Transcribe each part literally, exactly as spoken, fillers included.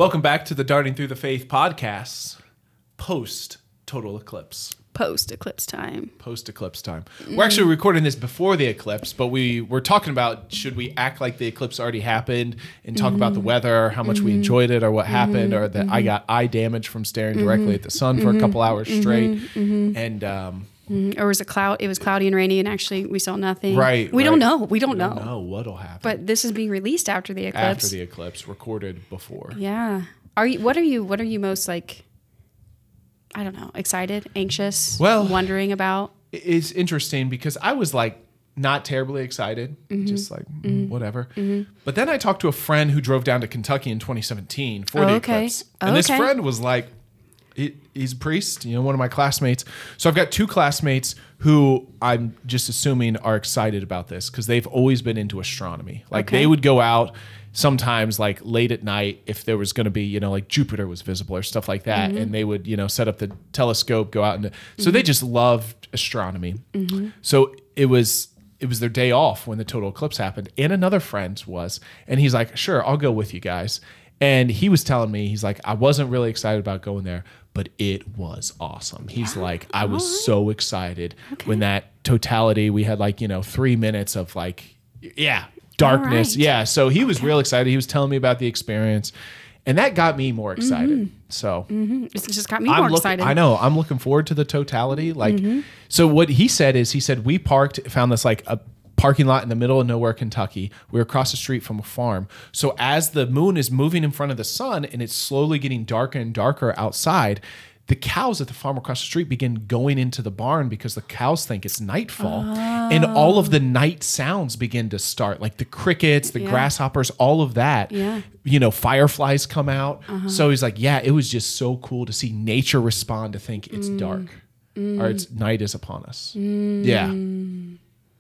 Welcome back to the Darting Through the Faith podcast, post total eclipse. Post eclipse time. Post eclipse time. Mm. We're actually recording this before the eclipse, but we were talking about should we act like the eclipse already happened and talk mm-hmm. about the weather, how much mm-hmm. we enjoyed it, or what mm-hmm. happened, or that mm-hmm. I got eye damage from staring mm-hmm. directly at the sun for mm-hmm. a couple hours mm-hmm. straight, mm-hmm. and um, mm-hmm. or was it cloud? It was cloudy and rainy, and actually we saw nothing. Right. We right. don't know. We don't we know. Don't know what'll happen. But this is being released after the eclipse. After the eclipse, recorded before. Yeah. Are you? What are you? What are you most like? I don't know. Excited, anxious, well, wondering about. It's interesting because I was like not terribly excited, mm-hmm. just like mm-hmm. whatever. Mm-hmm. But then I talked to a friend who drove down to Kentucky in twenty seventeen for oh, the okay. eclipse, oh, and this okay. friend was like, he, "He's a priest, you know, one of my classmates." So I've got two classmates who I'm just assuming are excited about this because they've always been into astronomy. Like okay. they would go out sometimes like late at night if there was going to be, you know, like Jupiter was visible or stuff like that. Mm-hmm. And they would, you know, set up the telescope, go out. And so mm-hmm. they just loved astronomy. Mm-hmm. So it was, it was their day off when the total eclipse happened. And another friend was, and he's like, sure, I'll go with you guys. And he was telling me, he's like, I wasn't really excited about going there, but it was awesome. He's yeah. like, I was right. so excited okay. when that totality, we had like, you know, three minutes of like, yeah, darkness. Right. Yeah. So he was okay. real excited. He was telling me about the experience and that got me more excited. Mm-hmm. So mm-hmm. it just got me I'm more look, excited. I know. I'm looking forward to the totality. Like, mm-hmm. so what he said is he said, we parked, found this like a parking lot in the middle of nowhere, Kentucky. We were across the street from a farm. So as the moon is moving in front of the sun and it's slowly getting darker and darker outside, the cows at the farm across the street begin going into the barn because the cows think it's nightfall. Oh. And all of the night sounds begin to start, like the crickets, the yeah. grasshoppers, all of that. Yeah. You know, fireflies come out. Uh-huh. So he's like, yeah, it was just so cool to see nature respond to think it's mm. dark mm. or it's night is upon us. Mm. Yeah.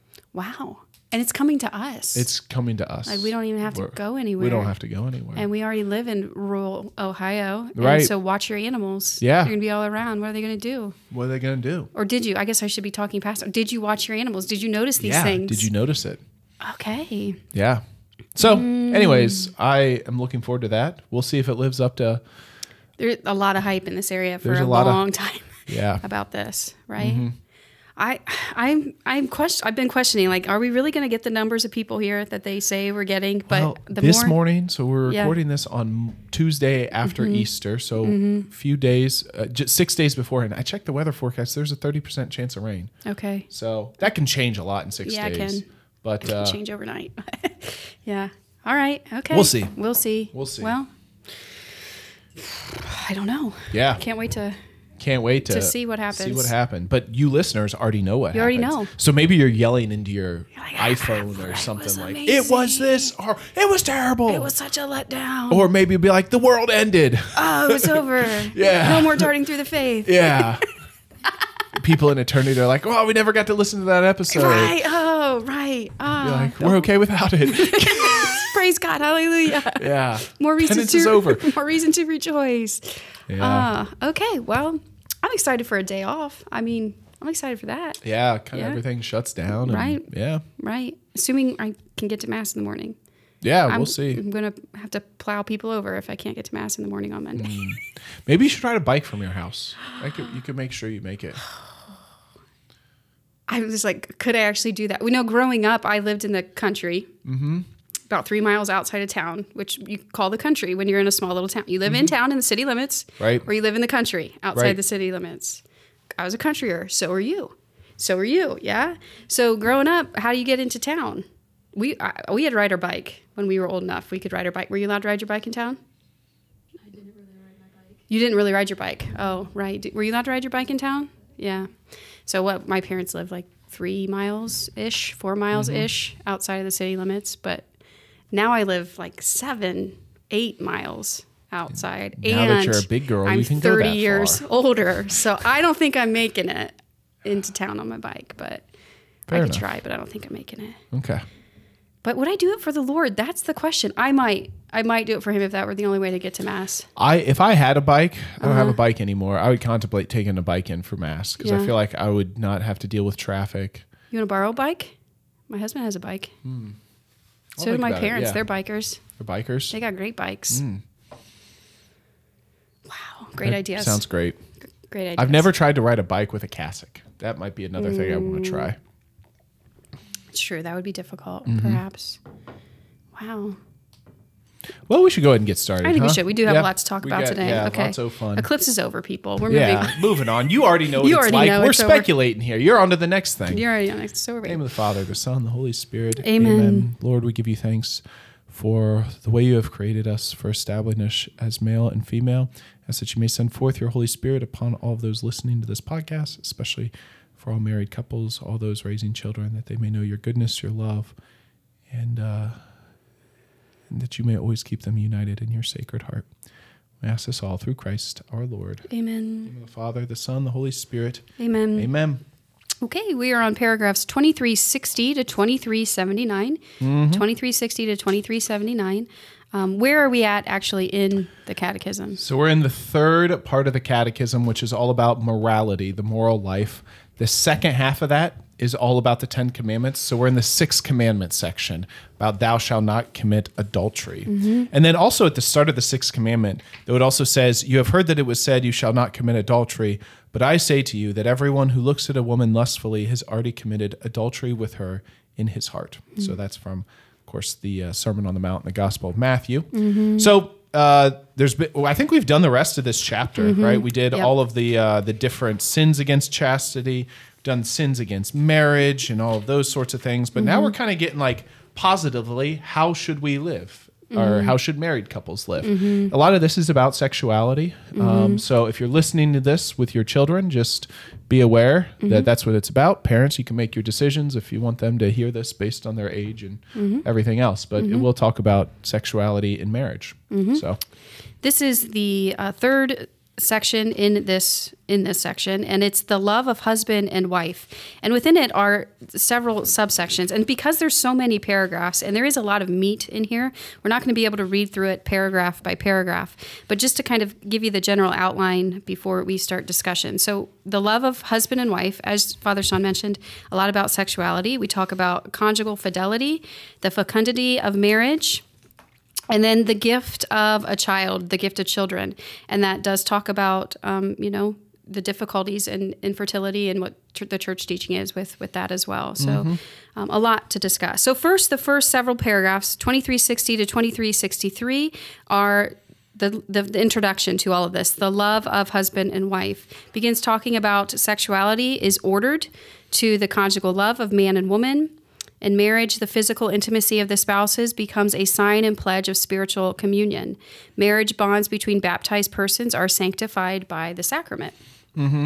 Wow. And it's coming to us. It's coming to us. Like we don't even have to We're, go anywhere. We don't have to go anywhere. And we already live in rural Ohio. Right. And so watch your animals. Yeah. They're going to be all around. What are they going to do? What are they going to do? Or did you? I guess I should be talking past. Did you watch your animals? Did you notice these yeah. things? Did you notice it? Okay. Yeah. So mm. anyways, I am looking forward to that. We'll see if it lives up to. There's a lot of hype in this area for There's a, a lot long of, time. Yeah. About this, right? Mm-hmm. I, I'm, I'm question. I've been questioning, like, are we really going to get the numbers of people here that they say we're getting? But well, the this more, morning, so we're yeah. recording this on Tuesday after mm-hmm. Easter, so a mm-hmm. few days, uh, just six days beforehand. I checked the weather forecast. There's a thirty percent chance of rain. Okay. So that can change a lot in six yeah, days. Yeah, it can. But it can uh, change overnight. yeah. All right. Okay. We'll see. We'll see. We'll see. Well, I don't know. Yeah. Can't wait to. Can't wait to, to see what happens. See what happened. But you listeners already know what you happens. already know. So maybe you're yelling into your like, iPhone ah, or something like, amazing. it was this, or it was terrible. It was such a letdown. Or maybe be like, the world ended. Oh, it was over. yeah. No more darting through the faith. Yeah. People in eternity are like, oh, we never got to listen to that episode. Right. Oh, right. Oh, you're like, we're okay without it. Praise God. Hallelujah. Yeah. More reason Penance to is over. More reason to rejoice. Yeah. Uh, okay. Well, I'm excited for a day off. I mean, I'm excited for that. Yeah. Kind yeah. of everything shuts down. And, right. Yeah. Right. Assuming I can get to Mass in the morning. Yeah, I'm, we'll see. I'm going to have to plow people over if I can't get to Mass in the morning on Monday. Mm. Maybe you should ride a bike from your house. I could, you could make sure you make it. I was like, could I actually do that? We know growing up, I lived in the country. Mm-hmm. About three miles outside of town, which you call the country when you're in a small little town. You live mm-hmm. in town in the city limits, right? Or you live in the country outside right. the city limits. I was a countryer, so are you. So are you, yeah? So growing up, how do you get into town? We I, we had to ride our bike when we were old enough. We could ride our bike. Were you allowed to ride your bike in town? I didn't really ride my bike. You didn't really ride your bike. Oh, right. Were you allowed to ride your bike in town? Yeah. So what? My parents lived like three miles-ish, four miles-ish mm-hmm. outside of the city limits, but now I live like seven, eight miles outside. Now and that you're a big girl, I'm you can thirty go that years far. older, so I don't think I'm making it into town on my bike, but Fair I could enough. try, but I don't think I'm making it. Okay. But would I do it for the Lord? That's the question. I might. I might do it for him if that were the only way to get to Mass. I if I had a bike, I don't Uh-huh. have a bike anymore. I would contemplate taking a bike in for Mass because Yeah. I feel like I would not have to deal with traffic. You want to borrow a bike? My husband has a bike. Hmm. I'll So do think my about it, parents. yeah. They're bikers. For bikers. They got great bikes. Mm. great That ideas. Sounds great. Great ideas. I've never tried to ride a bike with a cassock. That might be another mm. thing I want to try. It's true. That would be difficult, Mm-hmm. perhaps. Wow. Well, we should go ahead and get started. I think huh? we should. We do have yeah. a lot to talk we about got, today. Yeah, okay. lots of fun. Eclipse is over, people. We're yeah, moving. moving on. You already know what You it's already like. know We're it's over. speculating here. You're on to the next thing. You're already on. It's over. In the name of the Father, the Son, the Holy Spirit. Amen. Lord, we give you thanks for the way you have created us, for establishing us as male and female. Ask that you may send forth your Holy Spirit upon all of those listening to this podcast, especially for all married couples, all those raising children, that they may know your goodness, your love, and, uh, and that you may always keep them united in your sacred heart. We ask this all through Christ our Lord. Amen. In the name of the Father, the Son, the Holy Spirit. Amen. Amen. Okay, we are on paragraphs twenty-three sixty to twenty-three seventy-nine. Mm-hmm. twenty-three sixty to twenty-three seventy-nine. Um, where are we at actually in the catechism? So we're in the third part of the catechism, which is all about morality, the moral life. The second half of that is all about the Ten Commandments. So we're in the Sixth Commandment section about thou shalt not commit adultery. Mm-hmm. And then also at the start of the Sixth Commandment, though it also says, you have heard that it was said, you shall not commit adultery. But I say to you that everyone who looks at a woman lustfully has already committed adultery with her in his heart. Mm-hmm. So that's from, of course, the uh, Sermon on the Mount in the Gospel of Matthew. Mm-hmm. So uh, there's been, well, I think we've done the rest of this chapter, mm-hmm. right? We did yep. all of the uh, the different sins against chastity, done sins against marriage and all of those sorts of things. But mm-hmm. now we're kind of getting like positively, how should we live? Mm-hmm. Or how should married couples live? Mm-hmm. A lot of this is about sexuality. Mm-hmm. Um, so if you're listening to this with your children, just be aware mm-hmm. that that's what it's about. Parents, you can make your decisions if you want them to hear this based on their age and mm-hmm. everything else. But mm-hmm. it will talk about sexuality in marriage. Mm-hmm. So this is the uh, third section in this in this section, and it's the love of husband and wife, and within it are several subsections. And because there's so many paragraphs and there is a lot of meat in here, we're not going to be able to read through it paragraph by paragraph, but just to kind of give you the general outline before we start discussion. So the love of husband and wife, as Father Sean mentioned, a lot about sexuality. We talk about conjugal fidelity, the fecundity of marriage, and then the gift of a child, the gift of children. And that does talk about, um, you know, the difficulties in infertility and what tr- the church teaching is with, with that as well. So mm-hmm. um, a lot to discuss. So first, the first several paragraphs, twenty-three sixty to twenty-three sixty-three, are the, the, the introduction to all of this. The love of husband and wife begins talking about sexuality is ordered to the conjugal love of man and woman. In marriage, the physical intimacy of the spouses becomes a sign and pledge of spiritual communion. Marriage bonds between baptized persons are sanctified by the sacrament. Mm-hmm.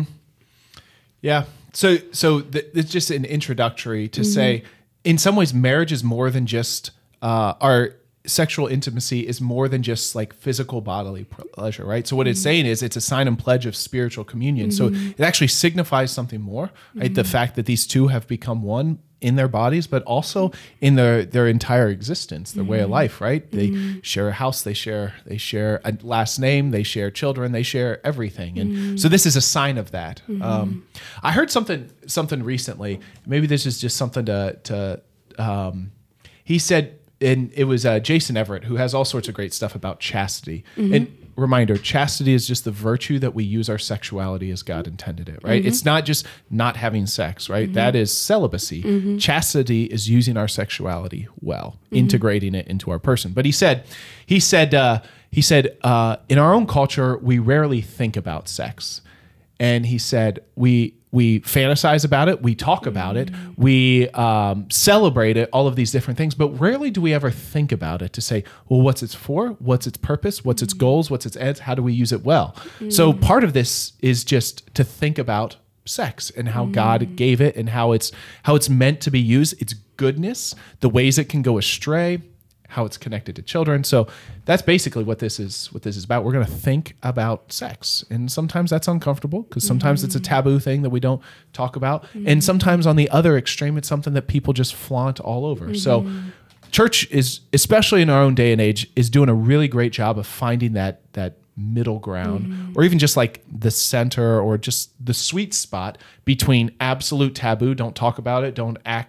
Yeah. So, so th- it's just an introductory to mm-hmm. say, in some ways, marriage is more than just uh, our sexual intimacy is more than just like physical bodily pleasure, right? So what mm-hmm. it's saying is it's a sign and pledge of spiritual communion. Mm-hmm. So it actually signifies something more, right? Mm-hmm. The fact that these two have become one in their bodies, but also in their, their entire existence, their mm-hmm. way of life, right? They mm-hmm. share a house, they share, they share a last name, they share children, they share everything. And mm-hmm. so this is a sign of that. Mm-hmm. Um, I heard something, something recently, maybe this is just something to, to um, he said, and it was uh, Jason Everett, who has all sorts of great stuff about chastity. Mm-hmm. And reminder, chastity is just the virtue that we use our sexuality as God intended it, right? Mm-hmm. It's not just not having sex, right? Mm-hmm. That is celibacy. Mm-hmm. Chastity is using our sexuality well, mm-hmm. integrating it into our person. But he said, he said, uh, he said, uh, in our own culture, we rarely think about sex. And he said, we we fantasize about it, we talk about it, we um, celebrate it, all of these different things, but rarely do we ever think about it to say, well, what's it for? What's its purpose? What's its goals? What's its ends? How do we use it well? Mm. So part of this is just to think about sex and how mm. God gave it and how it's how it's meant to be used, its goodness, the ways it can go astray, how it's connected to children. So that's basically what this is what this is about. We're going to think about sex. And sometimes that's uncomfortable because sometimes mm-hmm. it's a taboo thing that we don't talk about. Mm-hmm. And sometimes on the other extreme, it's something that people just flaunt all over. Mm-hmm. So church is, especially in our own day and age, is doing a really great job of finding that that middle ground mm-hmm. or even just like the center or just the sweet spot between absolute taboo, don't talk about it, don't act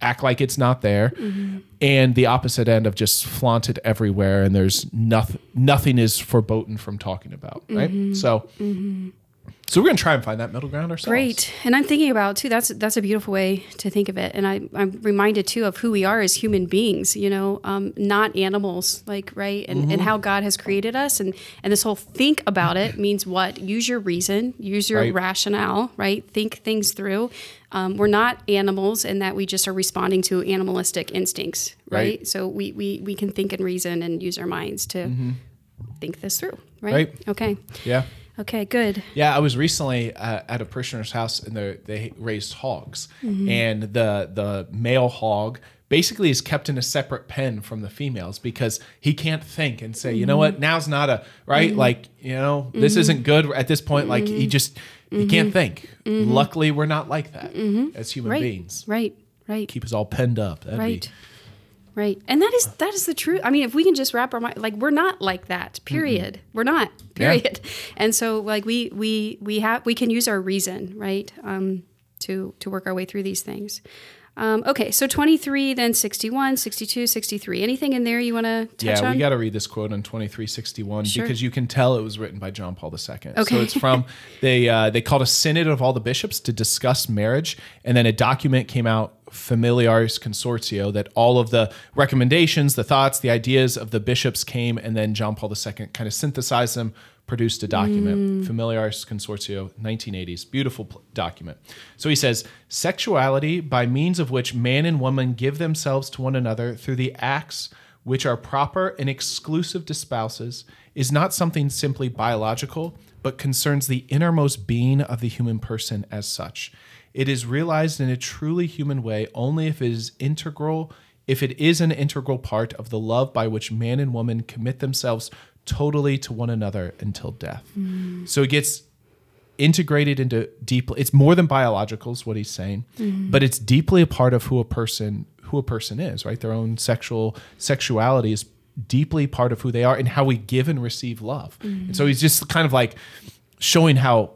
act like it's not there, mm-hmm. and the opposite end of just flaunt it everywhere, and there's nothing. Nothing is forbidden from talking about, right? Mm-hmm. So. Mm-hmm. So we're going to try and find that middle ground ourselves. Great. And I'm thinking about, too, that's that's a beautiful way to think of it. And I, I'm reminded, too, of who we are as human beings, you know, um, not animals, like, right? And, mm-hmm. and how God has created us. And, and this whole think about it means what? Use your reason, use your right. rationale, right? Think things through. Um, we're not animals in that we just are responding to animalistic instincts, right? right. So we, we, we can think and reason and use our minds to mm-hmm. think this through, right? Right. Okay. Yeah. Okay, good. Yeah, I was recently uh, at a parishioner's house, and they raised hogs, mm-hmm. and the the male hog basically is kept in a separate pen from the females because he can't think and say, mm-hmm. you know what, now's not a right, mm-hmm. like you know mm-hmm. this isn't good at this point. Mm-hmm. Like he just he mm-hmm. can't think. Mm-hmm. Luckily, we're not like that mm-hmm. as human right. beings. Right, right. Keep us all penned up. That'd right. be, Right. And that is that is the truth. I mean, if we can just wrap our mind, like we're not like that, period. Mm-hmm. We're not, period. Yeah. And so like we we we have we can use our reason, right, um, to to work our way through these things. Um, okay, so twenty-three, then sixty-one, sixty-two, sixty-three. Anything in there you want to touch yeah, on? Yeah, we got to read this quote on twenty-three sixty-one sure. because you can tell it was written by John Paul the Second. Okay. So it's from, they uh, they called a synod of all the bishops to discuss marriage, and then a document came out, Familiaris Consortio, that all of the recommendations, the thoughts, the ideas of the bishops came, and then John Paul the Second kind of synthesized them, produced a document, mm. Familiaris Consortio, nineteen eighties, beautiful pl- document. So he says, sexuality by means of which man and woman give themselves to one another through the acts which are proper and exclusive to spouses is not something simply biological, but concerns the innermost being of the human person as such. It is realized in a truly human way only if it is integral, if it is an integral part of the love by which man and woman commit themselves totally to one another until death. Mm. So it gets integrated into deeply. It's more than biological, is what he's saying, mm. but it's deeply a part of who a person who a person is. Right, their own sexual sexuality is deeply part of who they are and how we give and receive love. Mm. And so he's just kind of like showing how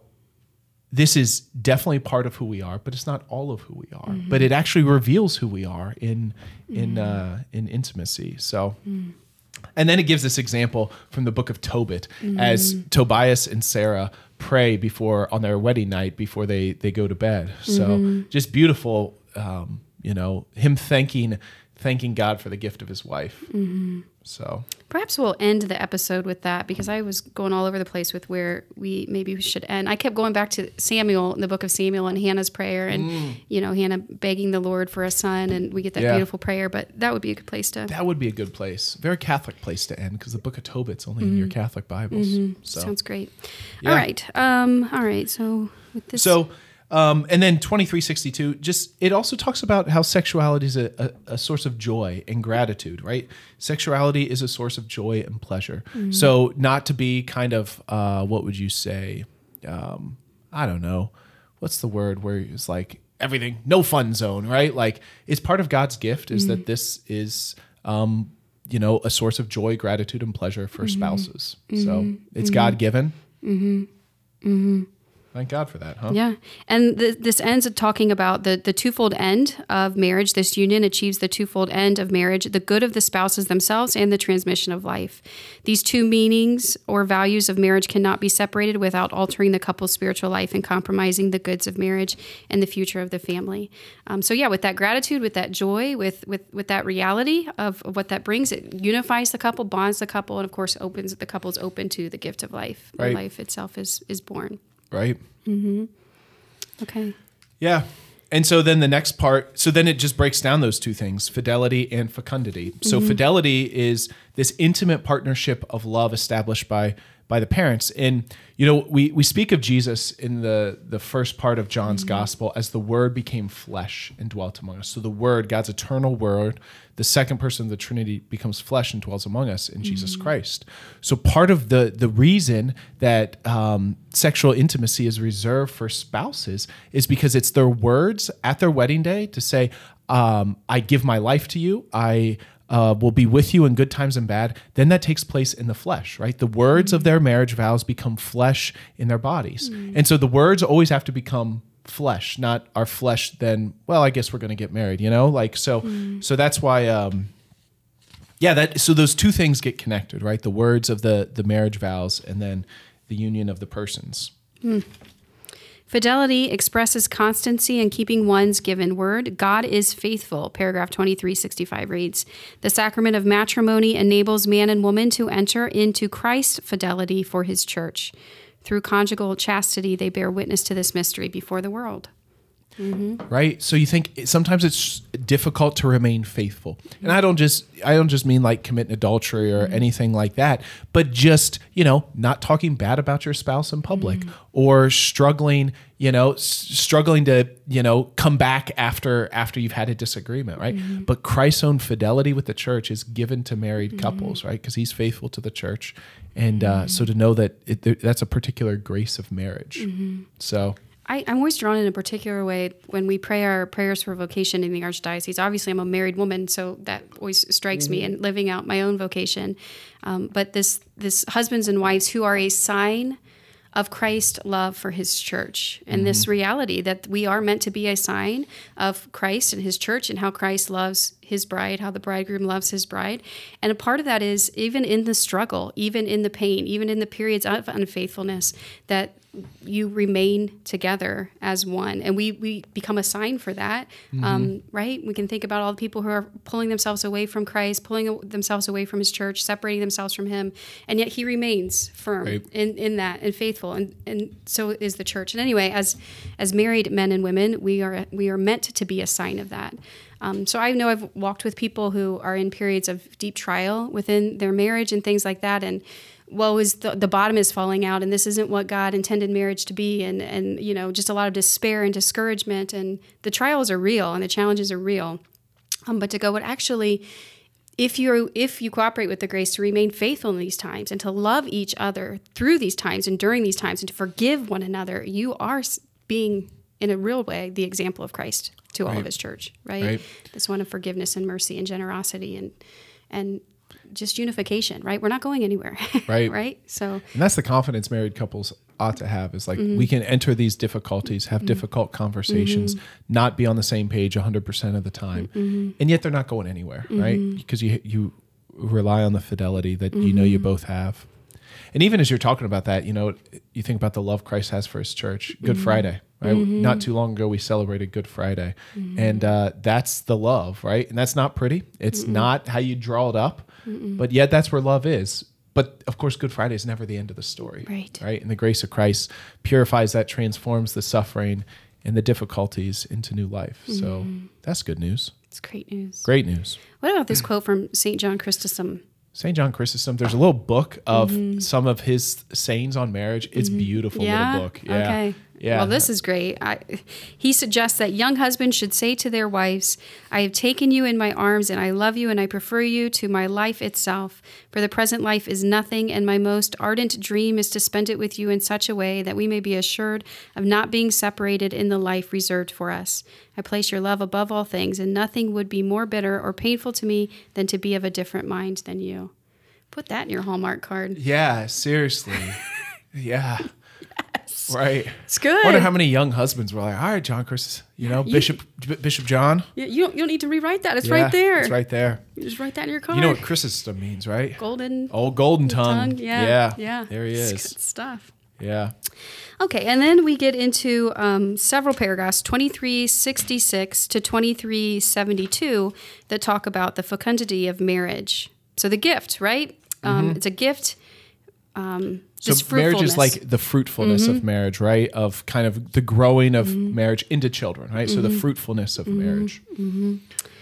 this is definitely part of who we are, but it's not all of who we are. Mm-hmm. But it actually reveals who we are in in mm. uh, in intimacy. So. Mm. And then it gives this example from the book of Tobit mm-hmm. as Tobias and Sarah pray before on their wedding night before they, they go to bed. So mm-hmm. just beautiful, um, you know, him thanking thanking God for the gift of his wife. Mm-hmm. So perhaps we'll end the episode with that because I was going all over the place with where we maybe we should end. I kept going back to Samuel in the book of Samuel and Hannah's prayer and, mm. you know, Hannah begging the Lord for a son and we get that yeah. beautiful prayer, but that would be a good place to. That would be a good place. Very Catholic place to end because the book of Tobit's only mm-hmm. in your Catholic Bibles. Mm-hmm. So. Sounds great. Yeah. All right. Um, all right. So with this. So. Um, and then twenty-three sixty-two, just it also talks about how sexuality is a, a, a source of joy and gratitude, right? Sexuality is a source of joy and pleasure. Mm-hmm. So not to be kind of, uh, what would you say? Um, I don't know. What's the word where it's like everything, no fun zone, right? Like it's part of God's gift is mm-hmm. that this is, um, you know, a source of joy, gratitude, and pleasure for mm-hmm. spouses. Mm-hmm. So it's mm-hmm. God-given. Mm-hmm. Mm-hmm. Thank God for that, huh? Yeah. And th- this ends up talking about the, the twofold end of marriage. This union achieves the twofold end of marriage, the good of the spouses themselves and the transmission of life. These two meanings or values of marriage cannot be separated without altering the couple's spiritual life and compromising the goods of marriage and the future of the family. Um, so yeah, with that gratitude, with that joy, with, with, with that reality of, of what that brings, it unifies the couple, bonds the couple, and of course opens the couple's open to the gift of life. Right. Life itself is, is born. Right. Mm-hmm. Okay. Yeah. And so then the next part, so then it just breaks down those two things, fidelity and fecundity. So mm-hmm. fidelity is this intimate partnership of love established by by the parents. And, you know, we, we speak of Jesus in the, the first part of John's mm-hmm. gospel as the Word became flesh and dwelt among us. So the Word, God's eternal Word, the second person of the Trinity, becomes flesh and dwells among us in mm-hmm. Jesus Christ. So part of the, the reason that um, sexual intimacy is reserved for spouses is because it's their words at their wedding day to say, um, I give my life to you, I Uh, will be with you in good times and bad, then that takes place in the flesh, right? The words mm-hmm. of their marriage vows become flesh in their bodies. Mm-hmm. And so the words always have to become flesh, not our flesh then, well, I guess we're going to get married, you know? Like, so, mm. so that's why, um, yeah, that, so those two things get connected, right? The words of the, the marriage vows and then the union of the persons. Mm. Fidelity expresses constancy in keeping one's given word. God is faithful. Paragraph twenty-three sixty-five reads, the sacrament of matrimony enables man and woman to enter into Christ's fidelity for his church. Through conjugal chastity, they bear witness to this mystery before the world. Mm-hmm. Right. So you think sometimes it's difficult to remain faithful. And I don't just, I don't just mean like committing adultery or mm-hmm. anything like that, but just, you know, not talking bad about your spouse in public mm-hmm. or struggling, you know, s- struggling to, you know, come back after, after you've had a disagreement. Right. Mm-hmm. But Christ's own fidelity with the church is given to married mm-hmm. couples, right? Because he's faithful to the church. And uh, mm-hmm. so to know that it, there, that's a particular grace of marriage. Mm-hmm. So I, I'm always drawn in a particular way when we pray our prayers for vocation in the Archdiocese. Obviously, I'm a married woman, so that always strikes mm-hmm. me in living out my own vocation. Um, but this, this husbands and wives who are a sign of Christ's love for his church, and mm-hmm. this reality that we are meant to be a sign of Christ and his church and how Christ loves his bride, how the bridegroom loves his bride. And a part of that is even in the struggle, even in the pain, even in the periods of unfaithfulness, that you remain together as one. And we, we become a sign for that, mm-hmm. um, right? We can think about all the people who are pulling themselves away from Christ, pulling themselves away from his church, separating themselves from him. And yet he remains firm right. in, in that and faithful. And, and so is the church. And anyway, as as married men and women, we are we are meant to be a sign of that. Um, so I know I've walked with people who are in periods of deep trial within their marriage and things like that. And well, is the, the bottom is falling out, and this isn't what God intended marriage to be, and and you know, just a lot of despair and discouragement, and the trials are real and the challenges are real. Um, but to go, what actually, if you if you cooperate with the grace to remain faithful in these times and to love each other through these times and during these times and to forgive one another, you are being, in a real way, the example of Christ to all right. of his church, right? right? This one of forgiveness and mercy and generosity and and. just unification, right? We're not going anywhere, right? right. So, and that's the confidence married couples ought to have is like, mm-hmm. we can enter these difficulties, have mm-hmm. difficult conversations, mm-hmm. not be on the same page one hundred percent of the time. Mm-hmm. And yet they're not going anywhere, mm-hmm. right? Because you, you rely on the fidelity that mm-hmm. you know you both have. And even as you're talking about that, you know, you think about the love Christ has for his church, Good mm-hmm. Friday, right? Mm-hmm. Not too long ago, we celebrated Good Friday. Mm-hmm. And uh, that's the love, right? And that's not pretty. It's mm-hmm. not how you draw it up, mm-hmm. but yet that's where love is. But of course, Good Friday is never the end of the story, right? right? And the grace of Christ purifies that, transforms the suffering and the difficulties into new life. Mm-hmm. So that's good news. It's great news. Great news. What about this quote from Saint John Chrysostom? Saint John Chrysostom, there's a little book of mm-hmm. some of his sayings on marriage. It's mm-hmm. beautiful yeah? little book. Yeah. Okay. Yeah. Well, this is great. I, he suggests that young husbands should say to their wives, I have taken you in my arms and I love you and I prefer you to my life itself. For the present life is nothing, and my most ardent dream is to spend it with you in such a way that we may be assured of not being separated in the life reserved for us. I place your love above all things, and nothing would be more bitter or painful to me than to be of a different mind than you. Put that in your Hallmark card. Yeah, seriously. yeah. Yes. Right. It's good. I wonder how many young husbands were like, all right, John Chris, you know, you, Bishop B- Bishop John. You, you, don't, you don't need to rewrite that. It's yeah, right there. It's right there. You just write that in your card. You know what Chrysostom means, right? Golden. Old golden tongue. tongue. Yeah. Yeah. Yeah. There he is. It's good stuff. Yeah. Okay, and then we get into um, several paragraphs, twenty-three sixty-six to twenty-three seventy-two, that talk about the fecundity of marriage. So the gift, right? Um, mm-hmm. It's a gift. Um, so marriage is like the fruitfulness mm-hmm. of marriage, right? Of kind of the growing of mm-hmm. marriage into children, right? Mm-hmm. So the fruitfulness of mm-hmm. marriage. Mm-hmm.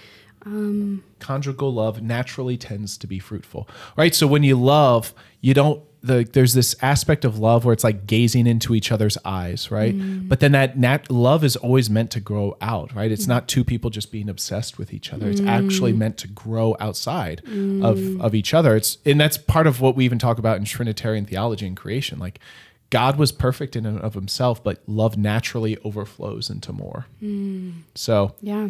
Um, Conjugal love naturally tends to be fruitful, right? So when you love, you don't, the, there's this aspect of love where it's like gazing into each other's eyes, right? Mm. But then that nat- love is always meant to grow out, right? It's mm. not two people just being obsessed with each other. Mm. It's actually meant to grow outside mm. of, of each other. It's and that's part of what we even talk about in Trinitarian theology and creation. Like God was perfect in and of himself, but love naturally overflows into more. Mm. So yeah.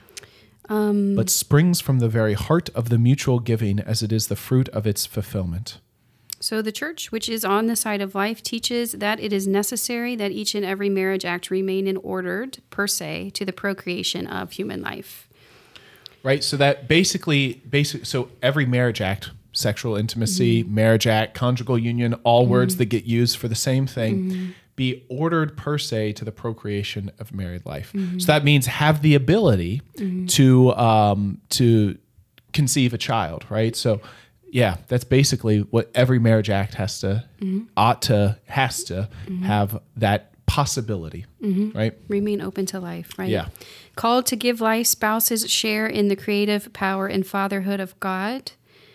Um, but springs from the very heart of the mutual giving as it is the fruit of its fulfillment. So the church, which is on the side of life, teaches that it is necessary that each and every marriage act remain in order, per se, to the procreation of human life. Right. So that basically, basic. So every marriage act, sexual intimacy, mm-hmm. marriage act, conjugal union, all mm-hmm. words that get used for the same thing, mm-hmm. be ordered per se to the procreation of married life. Mm-hmm. So that means have the ability mm-hmm. to um, to conceive a child. Right. So. Yeah, that's basically what every marriage act has to, mm-hmm. ought to, has to mm-hmm. have that possibility, mm-hmm. right? Remain open to life, right? Yeah. Called to give life, spouses share in the creative power and fatherhood of God.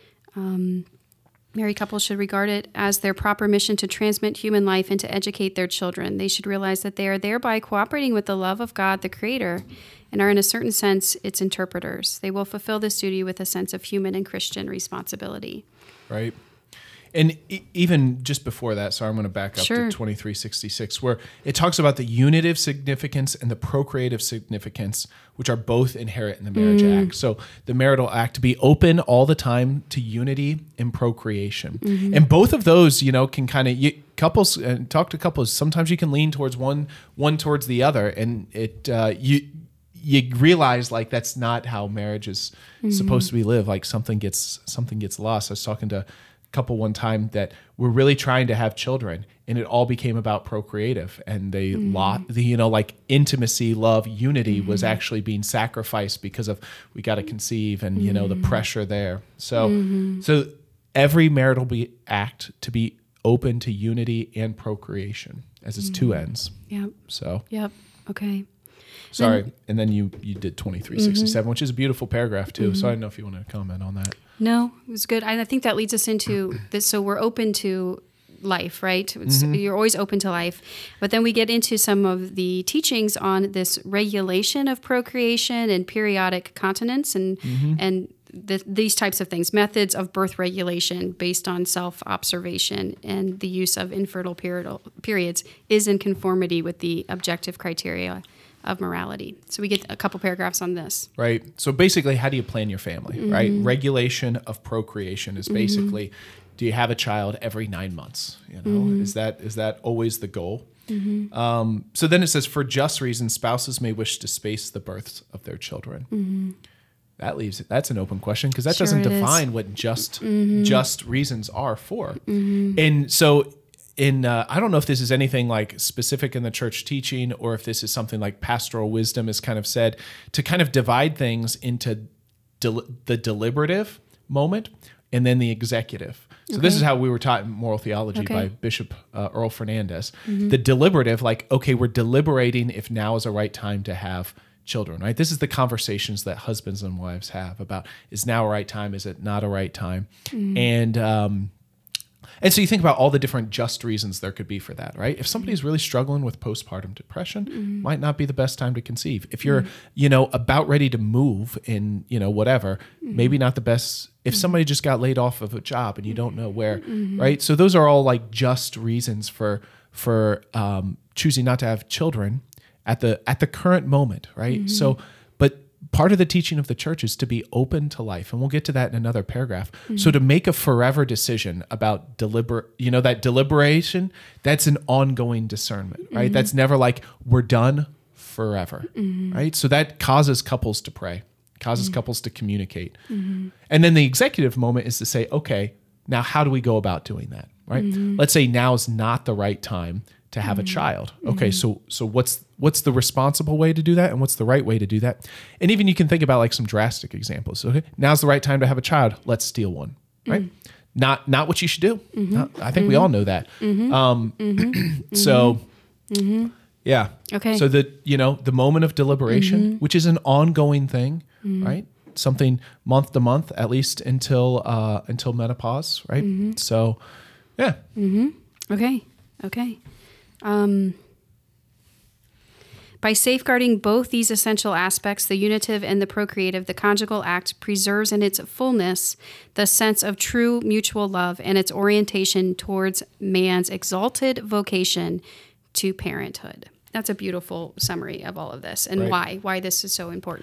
Um, married couples should regard it as their proper mission to transmit human life and to educate their children. They should realize that they are thereby cooperating with the love of God, the Creator, and are in a certain sense its interpreters. They will fulfill this duty with a sense of human and Christian responsibility. Right. And e- even just before that, sorry, I'm going to back up sure. to twenty-three sixty-six, where it talks about the unitive significance and the procreative significance, which are both inherent in the marriage mm. act. So the marital act to be open all the time to unity and procreation. Mm-hmm. And both of those, you know, can kind of, couples, and uh, talk to couples, sometimes you can lean towards one, one towards the other. And it, uh, you, you realize like that's not how marriage is mm-hmm. supposed to be lived. Like something gets something gets lost. I was talking to a couple one time that were really trying to have children, and it all became about procreative, and they mm-hmm. lost the you know like intimacy, love, unity mm-hmm. was actually being sacrificed because of we got to conceive and mm-hmm. you know the pressure there. So mm-hmm. so every marital be act to be open to unity and procreation as its mm-hmm. two ends. Yep. So yep. Okay. Sorry, then, and then you you did twenty-three sixty-seven, mm-hmm. which is a beautiful paragraph too. Mm-hmm. So I don't know if you want to comment on that. No, it was good. I think that leads us into this. So we're open to life, right? Mm-hmm. You're always open to life. But then we get into some of the teachings on this regulation of procreation and periodic continence and mm-hmm. and the, these types of things, methods of birth regulation based on self-observation and the use of infertile period, periods is in conformity with the objective criteria of morality. So we get a couple paragraphs on this. Right. So basically, how do you plan your family, mm-hmm. right? Regulation of procreation is basically, mm-hmm. do you have a child every nine months? You know, mm-hmm. is that is that always the goal? Mm-hmm. Um, so then it says, for just reasons, spouses may wish to space the births of their children. Mm-hmm. That leaves it. That's an open question because that sure doesn't define is. what just mm-hmm. just reasons are for. Mm-hmm. And so in uh, I don't know if this is anything like specific in the church teaching or if this is something like pastoral wisdom has kind of said to kind of divide things into del- the deliberative moment and then the executive. So okay. this is how we were taught in moral theology okay. by Bishop uh, Earl Fernandez. Mm-hmm. The deliberative, like, okay, we're deliberating if now is the right time to have children, right? This is the conversations that husbands and wives have about, is now a right time? Is it not a right time? Mm-hmm. And, um, and so you think about all the different just reasons there could be for that, right? If somebody's really struggling with postpartum depression, mm-hmm. might not be the best time to conceive. If you're, mm-hmm. you know, about ready to move in, you know, whatever, mm-hmm. maybe not the best. If mm-hmm. somebody just got laid off of a job and you don't know where, mm-hmm. right? So those are all like just reasons for, for um, choosing not to have children at the at the current moment, right? Mm-hmm. So, but part of the teaching of the church is to be open to life, and we'll get to that in another paragraph. Mm-hmm. So to make a forever decision about deliberate, you know, that deliberation, that's an ongoing discernment, right? Mm-hmm. That's never like we're done forever, mm-hmm. right? So that causes couples to pray, causes mm-hmm. couples to communicate. Mm-hmm. And then the executive moment is to say, okay, now how do we go about doing that, right? Mm-hmm. Let's say now is not the right time to have mm-hmm. a child. Okay, mm-hmm. so so what's what's the responsible way to do that, and what's the right way to do that? And even you can think about like some drastic examples. Okay, now's the right time to have a child. Let's steal one, right? Mm-hmm. Not not what you should do. Mm-hmm. Not, I think mm-hmm. we all know that. Mm-hmm. Um, mm-hmm. So, mm-hmm. yeah. Okay. So the you know the moment of deliberation, mm-hmm. which is an ongoing thing, mm-hmm. right? Something month to month, at least until uh, until menopause, right? Mm-hmm. So, yeah. Mm-hmm. Okay. Okay. Um, by safeguarding both these essential aspects, the unitive and the procreative, the conjugal act preserves in its fullness the sense of true mutual love and its orientation towards man's exalted vocation to parenthood. That's a beautiful summary of all of this and right. why, why this is so important.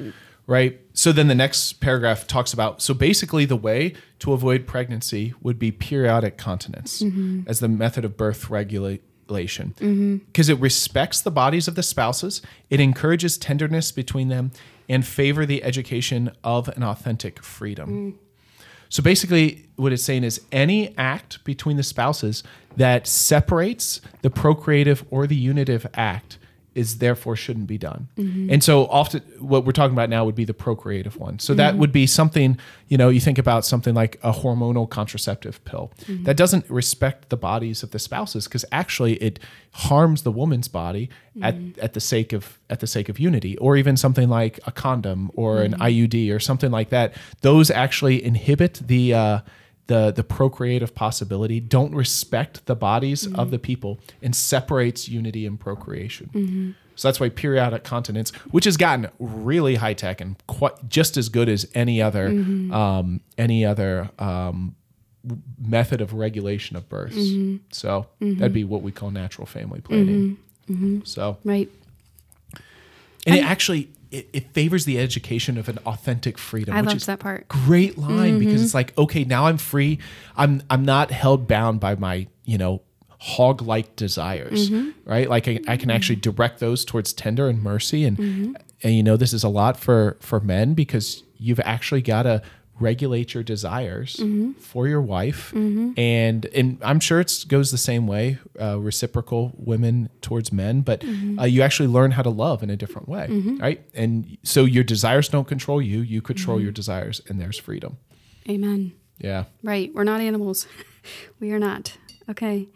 right? So then the next paragraph talks about, so basically the way to avoid pregnancy would be periodic continence mm-hmm. as the method of birth regulation. Because mm-hmm. it respects the bodies of the spouses, it encourages tenderness between them, and favor the education of an authentic freedom. Mm. So basically what it's saying is any act between the spouses that separates the procreative or the unitive act is therefore shouldn't be done. Mm-hmm. And so often what we're talking about now would be the procreative one. So mm-hmm. that would be something, you know, you think about something like a hormonal contraceptive pill mm-hmm. that doesn't respect the bodies of the spouses, because actually it harms the woman's body mm-hmm. at, at the sake of at the sake of unity, or even something like a condom or mm-hmm. an I U D or something like that. Those actually inhibit the uh, the the procreative possibility, don't respect the bodies mm-hmm. of the people, and separates unity and procreation. Mm-hmm. So that's why periodic continence, which has gotten really high tech and quite just as good as any other mm-hmm. um, any other um, method of regulation of births. Mm-hmm. So mm-hmm. that'd be what we call natural family planning. Mm-hmm. Mm-hmm. So right, and I, it actually. It, it favors the education of an authentic freedom. I which loved is that part. Great line Mm-hmm. because it's like, okay, now I'm free. I'm I'm not held bound by my, you know, hog-like desires, mm-hmm. right? Like I, I can actually direct those towards tender and mercy. And, mm-hmm. and you know, this is a lot for, for men because you've actually got to regulate your desires mm-hmm. for your wife. Mm-hmm. And and I'm sure it goes the same way, uh, reciprocal women towards men, but mm-hmm. uh, you actually learn how to love in a different way, mm-hmm. right? And so your desires don't control you, you control mm-hmm. your desires, and there's freedom. Amen. Yeah. Right. We're not animals. We are not. Okay.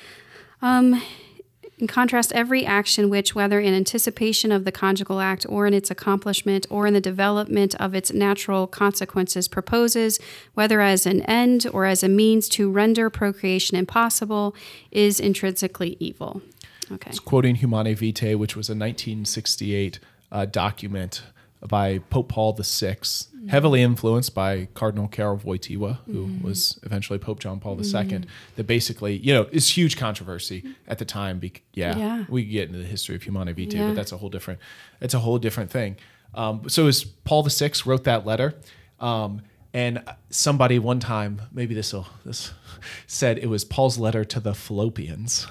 Um, in contrast, every action which, whether in anticipation of the conjugal act or in its accomplishment or in the development of its natural consequences, proposes, whether as an end or as a means to render procreation impossible, is intrinsically evil. Okay. It's quoting Humane Vitae, which was a nineteen sixty-eight uh, document by Pope Paul the Sixth, mm-hmm. heavily influenced by Cardinal Karol Wojtyła, who mm-hmm. was eventually Pope John Paul the Second, mm-hmm. that basically, you know, is huge controversy at the time. Be- yeah, yeah, we could get into the history of Humane Vitae, yeah. but that's a whole different, that's a whole different thing. Um, so as Paul the Sixth wrote that letter, um, and somebody one time, maybe this will, this said it was Paul's letter to the Fallopians.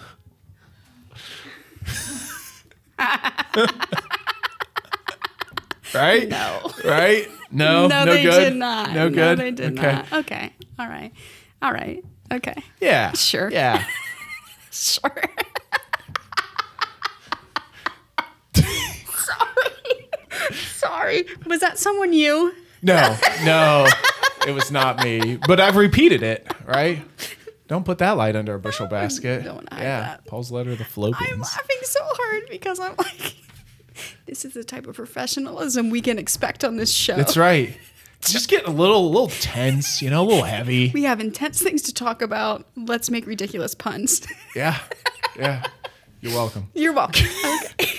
Right? No. Right? No. No, no they good? did not. No good. No, they did okay. not. Okay. All right. All right. Okay. Yeah. Sure. Yeah. Sure. Sorry. Sorry. Was that someone you? No. No. It was not me. But I've repeated it. Right? Don't put that light under a bushel basket. Don't hide yeah. that. Paul's letter to the Fallopians. I'm laughing so hard because I'm like, this is the type of professionalism we can expect on this show. That's right. It's just getting a little, a little tense, you know, a little heavy. We have intense things to talk about. Let's make ridiculous puns. Yeah. Yeah. You're welcome. You're welcome. Okay.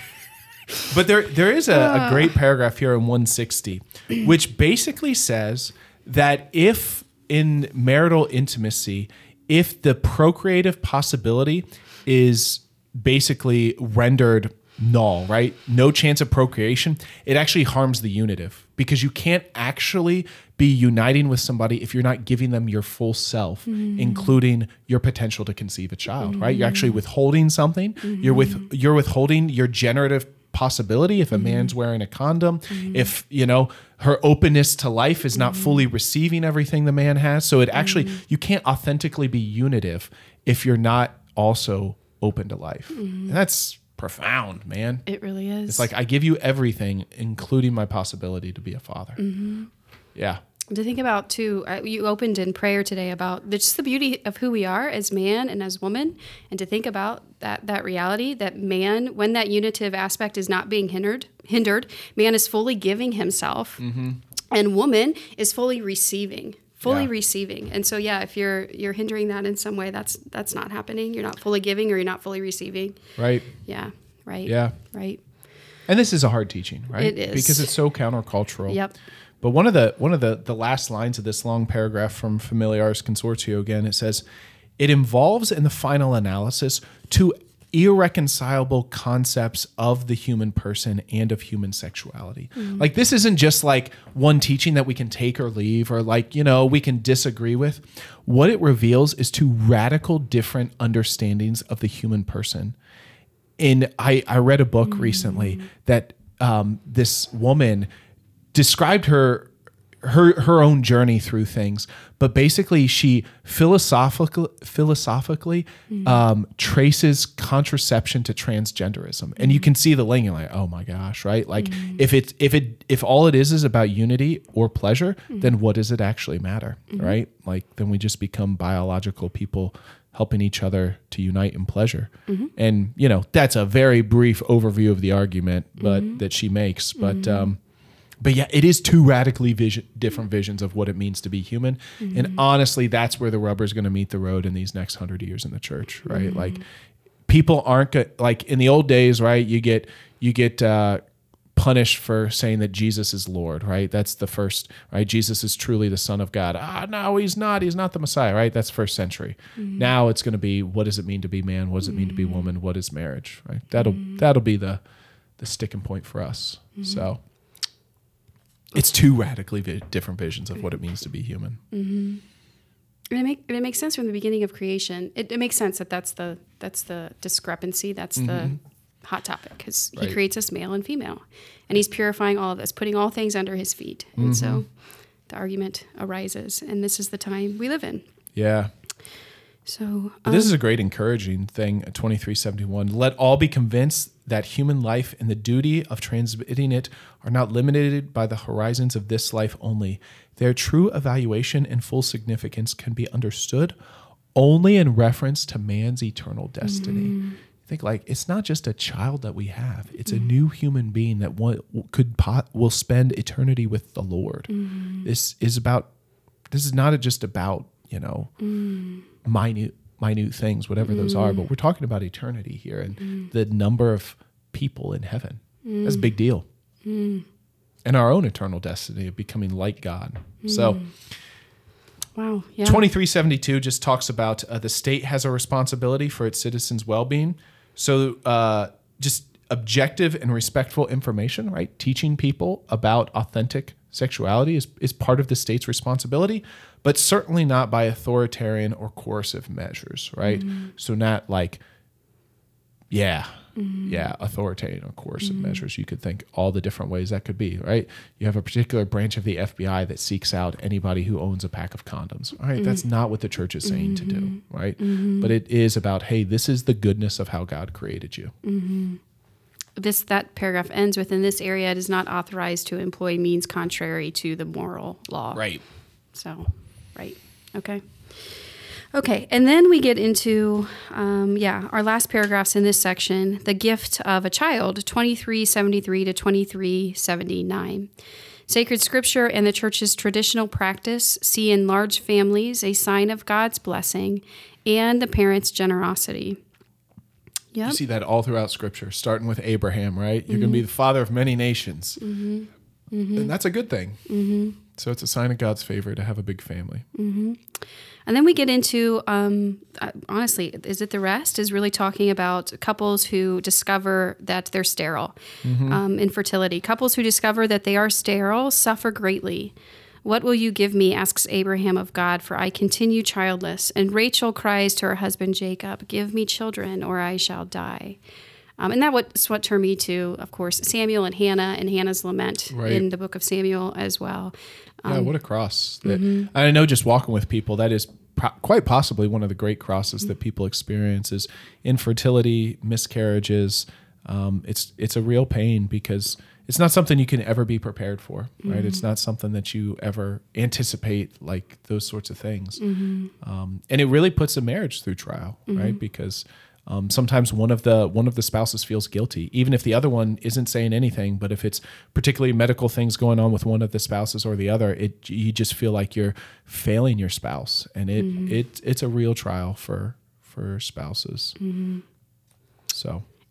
But there, there is a, a great paragraph here in one sixty, which basically says that if in marital intimacy, if the procreative possibility is basically rendered null, right? No chance of procreation, it actually harms the unitive, because you can't actually be uniting with somebody if you're not giving them your full self, mm-hmm. including your potential to conceive a child, mm-hmm. right? You're actually withholding something. Mm-hmm. You're with you're withholding your generative possibility if a mm-hmm. man's wearing a condom, mm-hmm. if, you know, her openness to life is not mm-hmm. fully receiving everything the man has. So it actually, mm-hmm. you can't authentically be unitive if you're not also open to life. Mm-hmm. And that's profound, man. It really is. It's like, I give you everything, including my possibility to be a father. Mm-hmm. Yeah. To think about too, uh, you opened in prayer today about just the beauty of who we are as man and as woman, and to think about that that reality that man, when that unitive aspect is not being hindered, hindered, man is fully giving himself, mm-hmm. and woman is fully receiving. Fully yeah. receiving. And so, yeah, if you're you're hindering that in some way, that's that's not happening. You're not fully giving or you're not fully receiving. Right. Yeah. Right. Yeah. Right. And this is a hard teaching, right? It is. Because it's so countercultural. Yep. But one of the one of the, the last lines of this long paragraph from Familiaris Consortio, again, it says, it involves in the final analysis to irreconcilable concepts of the human person and of human sexuality. Like, this isn't just like one teaching that we can take or leave, or like, you know, we can disagree with. What it reveals is two radical different understandings of the human person. And I, I read a book mm. recently that um, this woman described her her her own journey through things, but basically she philosophically philosophically mm. um, traces contraception to transgenderism, and mm. you can see the link. You're like, oh my gosh, right? Like, mm. if it's if it if all it is is about unity or pleasure, mm. then what does it actually matter, mm-hmm. right? Like, then we just become biological people helping each other to unite in pleasure. Mm-hmm. And you know, that's a very brief overview of the argument, but mm-hmm. that she makes, but. Mm-hmm. Um, But yeah, it is two radically vision, different visions of what it means to be human. Mm-hmm. And honestly, that's where the rubber is going to meet the road in these next hundred years in the church, right? Mm-hmm. Like, people aren't go- like in the old days, right? You get you get uh, punished for saying that Jesus is Lord, right? That's the first, right? Jesus is truly the Son of God. Ah, no, he's not. He's not the Messiah, right? That's first century. Mm-hmm. Now it's going to be, what does it mean to be man? What does it mean to be woman? What is marriage, right? That'll mm-hmm. that'll be the the sticking point for us. Mm-hmm. So. It's two radically vi- different visions of what it means to be human. Mm-hmm. And it, make, it makes sense from the beginning of creation. It, it makes sense that that's the that's the discrepancy. That's mm-hmm. the hot topic, because right. he creates us male and female, and he's purifying all of this, putting all things under his feet. Mm-hmm. And so the argument arises, and this is the time we live in. Yeah. So um, this is a great encouraging thing. twenty-three seventy-one. Let all be convinced that human life and the duty of transmitting it are not limited by the horizons of this life only. Their true evaluation and full significance can be understood only in reference to man's eternal destiny. Mm. Think like, it's not just a child that we have; it's mm. a new human being that one, could pot, will spend eternity with the Lord. Mm. This is about. This is not just about you know. Mm. minute minute things, whatever mm. those are, but we're talking about eternity here and mm. the number of people in heaven. Mm. That's a big deal. Mm. And our own eternal destiny of becoming like God. Mm. So wow, yeah. twenty-three seventy-two just talks about uh, the state has a responsibility for its citizens' well-being. So uh, just objective and respectful information, right? Teaching people about authentic sexuality is, is part of the state's responsibility, but certainly not by authoritarian or coercive measures, right? Mm-hmm. So not like, yeah, mm-hmm. yeah, authoritarian or coercive mm-hmm. measures. You could think all the different ways that could be, right? You have a particular branch of the F B I that seeks out anybody who owns a pack of condoms, right? Mm-hmm. That's not what the church is saying mm-hmm. to do, right? Mm-hmm. But it is about, hey, this is the goodness of how God created you. Mm-hmm. This that paragraph ends with, in this area it is not authorized to employ means contrary to the moral law. Right. So, right. Okay. Okay. And then we get into, um, yeah, our last paragraphs in this section, the gift of a child, twenty-three seventy-three to twenty-three seventy-nine. Sacred Scripture and the church's traditional practice see in large families a sign of God's blessing and the parents' generosity. Yep. You see that all throughout Scripture, starting with Abraham, right? You're mm-hmm. going to be the father of many nations. Mm-hmm. Mm-hmm. And that's a good thing. Mm-hmm. So it's a sign of God's favor to have a big family. Mm-hmm. And then we get into, um, honestly, is it the rest? Is really talking about couples who discover that they're sterile, mm-hmm. um, infertility. Couples who discover that they are sterile suffer greatly. What will you give me, asks Abraham of God, for I continue childless. And Rachel cries to her husband Jacob, give me children or I shall die. Um, and that was what turned me to, of course, Samuel and Hannah and Hannah's lament right. in the book of Samuel as well. Um, yeah, what a cross. That, mm-hmm. I know just walking with people, that is pro- quite possibly one of the great crosses mm-hmm. that people experience is infertility, miscarriages. Um, it's it's a real pain because it's not something you can ever be prepared for, right? Mm-hmm. It's not something that you ever anticipate, like those sorts of things. Mm-hmm. Um, and it really puts a marriage through trial, mm-hmm. right? Because um, sometimes one of the one of the spouses feels guilty, even if the other one isn't saying anything. But if it's particularly medical things going on with one of the spouses or the other, it you just feel like you're failing your spouse, and it mm-hmm. it it's a real trial for for spouses. Mm-hmm. So.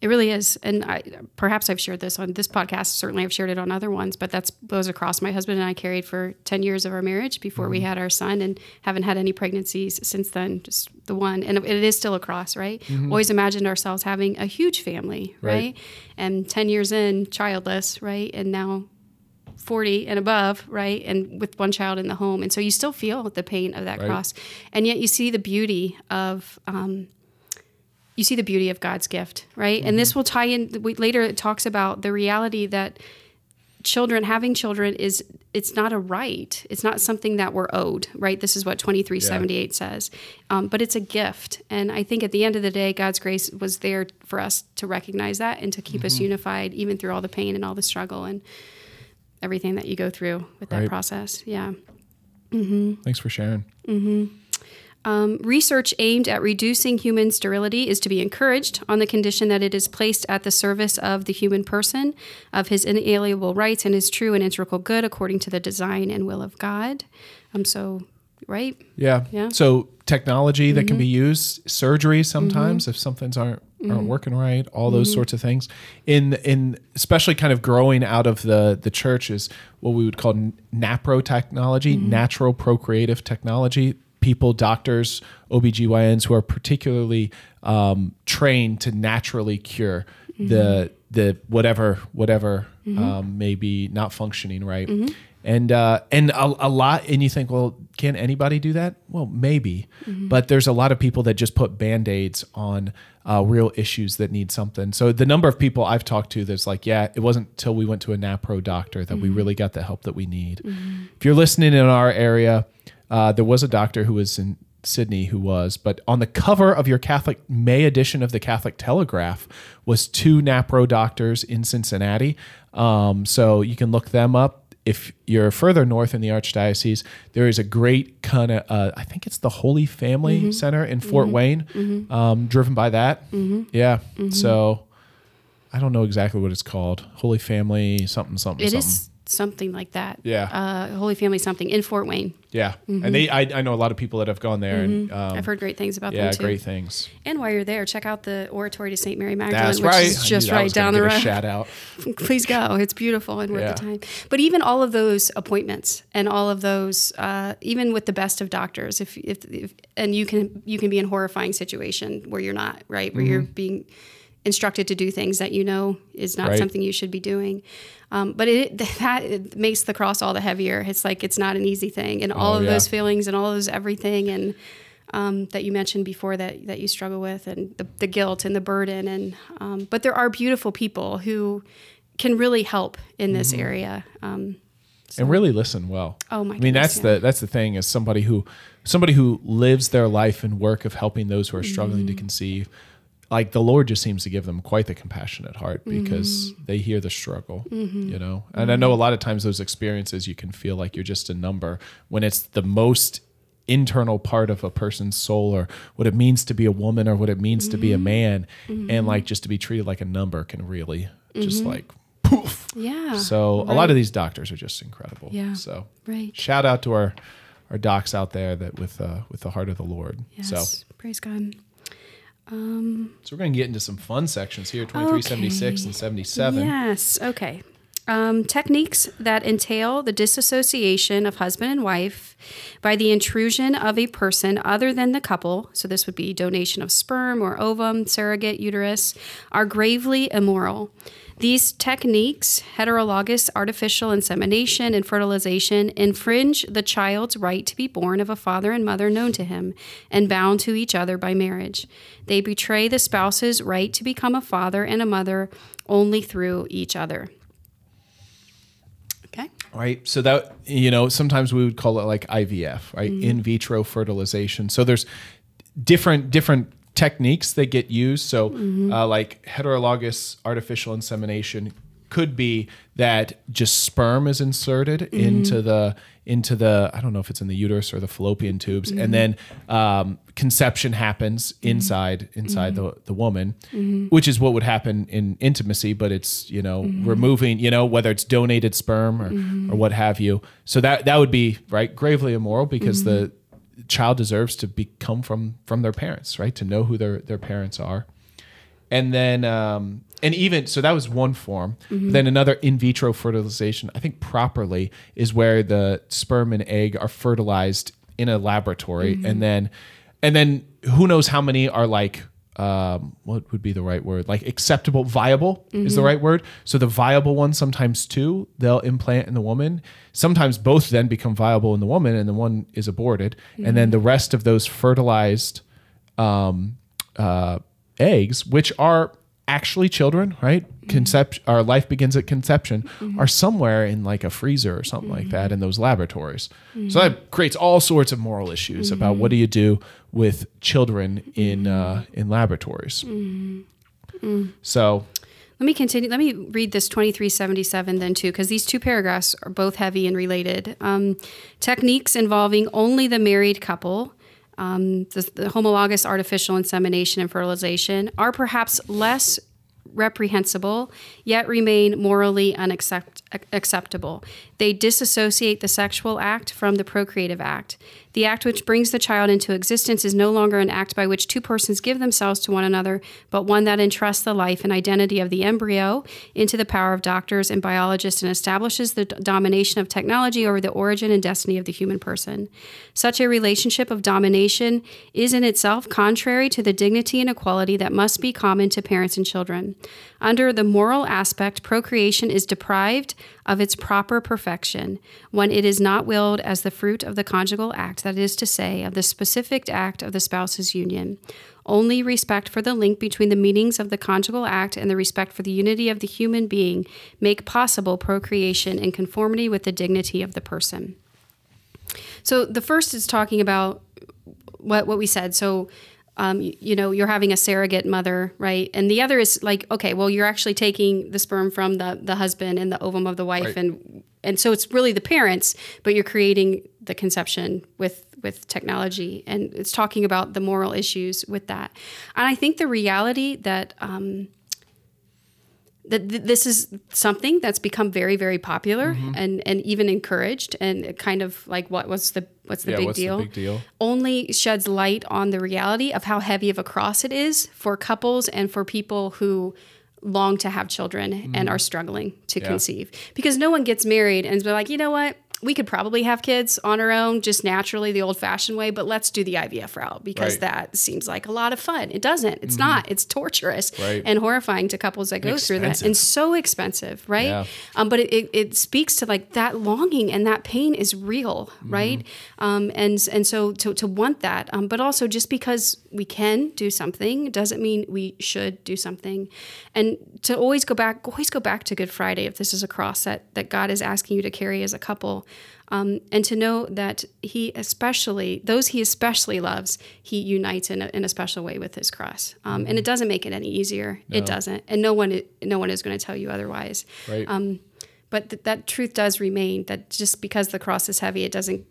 It really is. And I, perhaps I've shared this on this podcast. Certainly I've shared it on other ones, but that's those a cross my husband and I carried for ten years of our marriage before mm-hmm. we had our son, and haven't had any pregnancies since then, just the one. And it is still a cross, right? Mm-hmm. Always imagined ourselves having a huge family, right? right? And ten years in, childless, right? And now forty and above, right? And with one child in the home. And so you still feel the pain of that right. cross. And yet you see the beauty of, um, you see the beauty of God's gift, right? Mm-hmm. And this will tie in, we, later it talks about the reality that children, having children is, it's not a right. It's not something that we're owed, right? This is what twenty-three seventy-eight yeah. says. Um, but it's a gift. And I think at the end of the day, God's grace was there for us to recognize that and to keep mm-hmm. us unified, even through all the pain and all the struggle and everything that you go through with that right. process. Yeah. Mm-hmm. Thanks for sharing. Mm-hmm. Um, research aimed at reducing human sterility is to be encouraged on the condition that it is placed at the service of the human person, of his inalienable rights and his true and integral good according to the design and will of God. Um, so, right? Yeah. Yeah. So technology mm-hmm. that can be used, surgery sometimes mm-hmm. if some things aren't aren't mm-hmm. working right, all those mm-hmm. sorts of things. In in especially kind of growing out of the the church is what we would call NAPRO technology, mm-hmm. natural procreative technology. People, doctors, O B G Y Ns who are particularly um, trained to naturally cure mm-hmm. the the whatever whatever mm-hmm. um, may be not functioning right. Mm-hmm. And uh, and a, a lot, and you think, well, can anybody do that? Well, maybe, mm-hmm. but there's a lot of people that just put Band-Aids on uh, real issues that need something. So the number of people I've talked to that's like, yeah, it wasn't until we went to a NAPRO doctor that mm-hmm. we really got the help that we need. Mm-hmm. If you're listening in our area, uh, there was a doctor who was in Sydney who was, but on the cover of your Catholic May edition of the Catholic Telegraph was two NAPRO doctors in Cincinnati. Um, so you can look them up. If you're further north in the Archdiocese, there is a great kind of, uh, I think it's the Holy Family mm-hmm. Center in Fort mm-hmm. Wayne, mm-hmm. Um, driven by that. Mm-hmm. Yeah. Mm-hmm. So I don't know exactly what it's called. Holy Family something, something, it something. Is something like that. Yeah. Uh, Holy Family something in Fort Wayne. Yeah. Mm-hmm. And they, I, I know a lot of people that have gone there. Mm-hmm. and um, I've heard great things about yeah, them too. Yeah, great things. And while you're there, check out the Oratory to Saint Mary Magdalene, That's which right. is just right down the road. Shout out. Please go. It's beautiful and worth yeah. the time. But even all of those appointments and all of those, uh, even with the best of doctors, if, if, if and you can you can be in a horrifying situation where you're not, right? Where mm-hmm. you're being instructed to do things that you know is not right. something you should be doing. Um, but it, that it makes the cross all the heavier. It's like it's not an easy thing. And all oh, of yeah. those feelings and all of those everything and um, that you mentioned before that that you struggle with and the, the guilt and the burden. and um, But there are beautiful people who can really help in this mm-hmm. area. Um, so. And really listen well. Oh my! I mean, goodness, that's yeah. the that's the thing is somebody who somebody who lives their life and work of helping those who are struggling mm-hmm. to conceive. Like the Lord just seems to give them quite the compassionate heart because mm-hmm. they hear the struggle, mm-hmm. you know? And mm-hmm. I know a lot of times those experiences, you can feel like you're just a number when it's the most internal part of a person's soul or what it means to be a woman or what it means mm-hmm. to be a man. Mm-hmm. And like just to be treated like a number can really mm-hmm. just like poof. Yeah. So right. a lot of these doctors are just incredible. Yeah. So right. shout out to our, our docs out there that with, uh, with the heart of the Lord. Yes. So praise God. Um, so we're going to get into some fun sections here, twenty-three seventy-six and seventy-seven. Yes, okay. Um, techniques that entail the disassociation of husband and wife by the intrusion of a person other than the couple, so this would be donation of sperm or ovum, surrogate uterus, are gravely immoral. These techniques, heterologous artificial insemination and fertilization, infringe the child's right to be born of a father and mother known to him and bound to each other by marriage. They betray the spouse's right to become a father and a mother only through each other. Okay. Right. So that, you know, sometimes we would call it like I V F, right? Mm-hmm. In vitro fertilization. So there's different, different techniques that get used. So mm-hmm. uh, like heterologous artificial insemination could be that just sperm is inserted mm-hmm. into the, into the, I don't know if it's in the uterus or the fallopian tubes. Mm-hmm. And then um, conception happens inside, mm-hmm. inside mm-hmm. the, the woman, mm-hmm. which is what would happen in intimacy, but it's, you know, mm-hmm. removing, you know, whether it's donated sperm or, mm-hmm. or what have you. So that, that would be right. Gravely immoral because mm-hmm. the child deserves to become from, from their parents, right? To know who their, their parents are. And then, um, and even, so that was one form. Mm-hmm. Then another in vitro fertilization, I think properly, is where the sperm and egg are fertilized in a laboratory. Mm-hmm. And then, and then who knows how many are like, um, what would be the right word? Like acceptable, viable mm-hmm. is the right word. So the viable ones, sometimes two, they'll implant in the woman. Sometimes both then become viable in the woman and the one is aborted. Mm-hmm. And then the rest of those fertilized, um, uh, eggs, which are actually children, right? Mm-hmm. Conception, our life begins at conception, mm-hmm. are somewhere in like a freezer or something mm-hmm. like that in those laboratories. Mm-hmm. So that creates all sorts of moral issues mm-hmm. about what do you do with children in uh, in laboratories. Mm-hmm. Mm-hmm. So let me continue. Let me read this twenty-three seventy-seven then too, because these two paragraphs are both heavy and related. Um, techniques involving only the married couple, Um, the, the homologous artificial insemination and fertilization, are perhaps less reprehensible, yet remain morally unacceptable. They disassociate the sexual act from the procreative act. The act which brings the child into existence is no longer an act by which two persons give themselves to one another, but one that entrusts the life and identity of the embryo into the power of doctors and biologists and establishes the d- domination of technology over the origin and destiny of the human person. Such a relationship of domination is in itself contrary to the dignity and equality that must be common to parents and children. Under the moral aspect, procreation is deprived of its proper perfection when it is not willed as the fruit of the conjugal act, that is to say, of the specific act of the spouse's union. Only respect for the link between the meanings of the conjugal act and the respect for the unity of the human being make possible procreation in conformity with the dignity of the person. So the first is talking about what what we said. So Um, you, you know, you're having a surrogate mother, right? And the other is like, okay, well, you're actually taking the sperm from the, the husband and the ovum of the wife. Right. And and so it's really the parents, but you're creating the conception with, with technology. And it's talking about the moral issues with that. And I think the reality that... Um, that th- this is something that's become very, very popular mm-hmm. and, and even encouraged, and kind of like what what's the what's the, yeah, big, what's deal? the big deal? Only sheds light on the reality of how heavy of a cross it is for couples and for people who long to have children mm-hmm. and are struggling to yeah. conceive. Because no one gets married and is like, you know what? We could probably have kids on our own, just naturally, the old-fashioned way, but let's do the I V F route because right. that seems like a lot of fun. It doesn't. It's mm-hmm. not. It's torturous right. and horrifying to couples that go through that, and so expensive, right? Yeah. Um, but it, it, it speaks to like that longing, and that pain is real, mm-hmm. right? Um, and and so to to want that, um, but also just because we can do something doesn't mean we should do something, and to always go back, always go back to Good Friday if this is a cross that that God is asking you to carry as a couple. Um, and to know that he especially, those he especially loves, he unites in a, in a special way with his cross. Um, mm-hmm. And it doesn't make it any easier. No. It doesn't. And no one, no one is going to tell you otherwise. Right. Um, but th- that truth does remain, that just because the cross is heavy, it doesn't,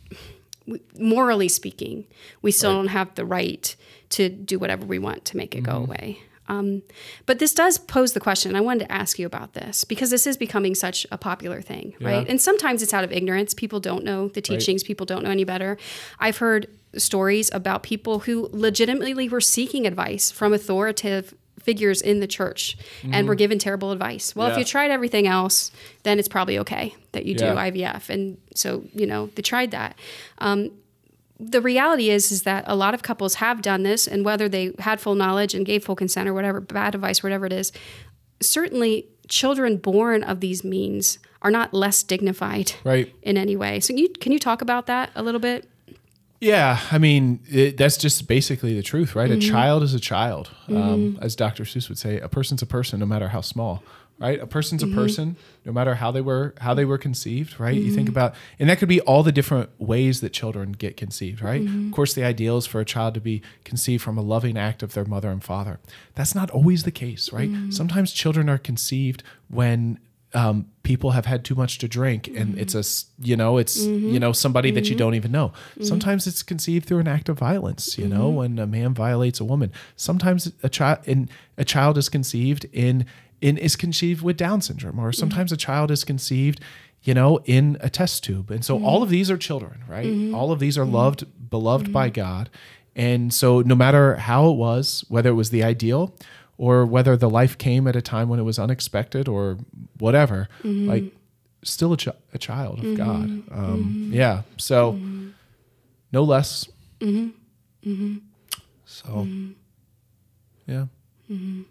morally speaking, we still right. don't have the right to do whatever we want to make it mm-hmm. go away. Um, but this does pose the question, and I wanted to ask you about this, because this is becoming such a popular thing, yeah. right? And sometimes it's out of ignorance. People don't know the teachings. Right. People don't know any better. I've heard stories about people who legitimately were seeking advice from authoritative figures in the church mm-hmm. and were given terrible advice. Well, yeah. if you tried everything else, then it's probably okay that you do yeah. I V F. And so, you know, they tried that. Um, The reality is, is that a lot of couples have done this, and whether they had full knowledge and gave full consent or whatever, bad advice, whatever it is, certainly children born of these means are not less dignified right. in any way. So you, can you talk about that a little bit? Yeah, I mean, it, that's just basically the truth, right? Mm-hmm. A child is a child. Mm-hmm. Um, as Doctor Seuss would say, a person's a person no matter how small. Right, a person's mm-hmm. a person, no matter how they were how they were conceived. Right, mm-hmm. you think about, and that could be all the different ways that children get conceived. Right, mm-hmm. of course, the ideal is for a child to be conceived from a loving act of their mother and father. That's not always the case. Right, mm-hmm. sometimes children are conceived when um, people have had too much to drink, and mm-hmm. it's a you know it's mm-hmm. you know somebody mm-hmm. that you don't even know. Mm-hmm. Sometimes it's conceived through an act of violence. You mm-hmm. know, when a man violates a woman. Sometimes a child in a child is conceived in. In, is conceived with Down syndrome, or sometimes mm-hmm. a child is conceived, you know, in a test tube. And so mm-hmm. all of these are children, right? Mm-hmm. All of these are mm-hmm. loved, beloved mm-hmm. by God. And so no matter how it was, whether it was the ideal or whether the life came at a time when it was unexpected or whatever, Mm-hmm. like still a, ch- a child of Mm-hmm. God. Um, yeah. So Mm-hmm. no less. Mm-hmm. Mm-hmm. So, Mm-hmm. yeah. Mm-hmm.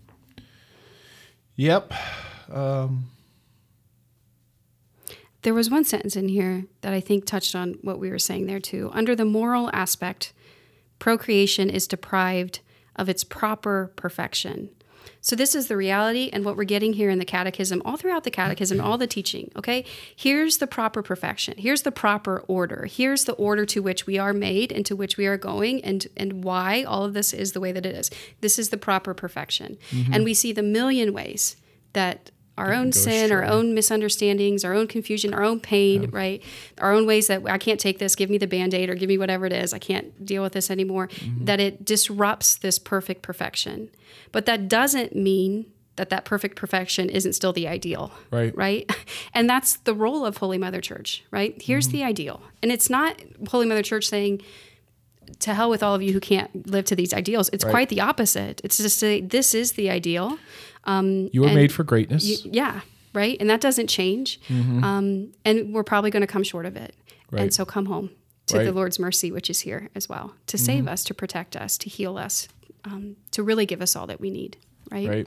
Yep. Um, There was one sentence in here that I think touched on what we were saying there too. Under the moral aspect, procreation is deprived of its proper perfection. So this is the reality and what we're getting here in the catechism, all throughout the catechism, all the teaching, okay? Here's the proper perfection. Here's the proper order. Here's the order to which we are made and to which we are going and, and why all of this is the way that it is. This is the proper perfection. Mm-hmm. And we see the million ways that our own go sin, our astray. own misunderstandings, our own confusion, our own pain, right? Our own ways that I can't take this, give me the Band-Aid or give me whatever it is. I can't deal with this anymore. Mm-hmm. That it disrupts this perfect perfection. But that doesn't mean that that perfect perfection isn't still the ideal. Right. Right. And that's the role of Holy Mother Church, right? Here's Mm-hmm. the ideal. And it's not Holy Mother Church saying, to hell with all of you who can't live to these ideals. It's Right. quite the opposite. It's just say, this is the ideal. you were and made for greatness. You, yeah, right? And that doesn't change. Um, and we're probably going to come short of it. Right. And so come home to Right. the Lord's mercy, which is here as well, to save us, to protect us, to heal us, um, to really give us all that we need, right? right.